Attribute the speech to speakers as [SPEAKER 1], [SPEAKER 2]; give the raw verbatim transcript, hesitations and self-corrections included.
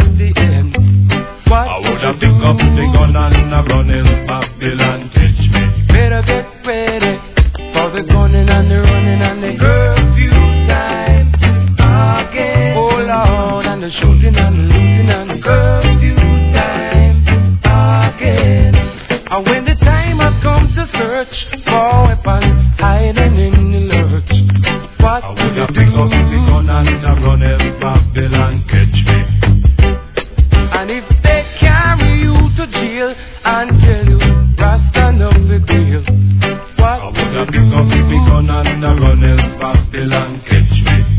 [SPEAKER 1] at the end. What
[SPEAKER 2] I woulda pick up the gun and a run in Babylon catch me.
[SPEAKER 1] Better get ready for the gunning and the running and the curfew time again. Oh Lord, and the shooting and the looting and the curfew time again. And when the time has come to search for weapons hiding in the lurch, what
[SPEAKER 2] I
[SPEAKER 1] will
[SPEAKER 2] woulda
[SPEAKER 1] you
[SPEAKER 2] pick up the
[SPEAKER 1] do?
[SPEAKER 2] gun and a run in Babylon catch me.
[SPEAKER 1] And if they carry you to jail and tell you Rasta no big deal, what
[SPEAKER 2] I
[SPEAKER 1] will
[SPEAKER 2] woulda
[SPEAKER 1] you
[SPEAKER 2] pick up the
[SPEAKER 1] do?
[SPEAKER 2] gun and a run in Babylon catch me.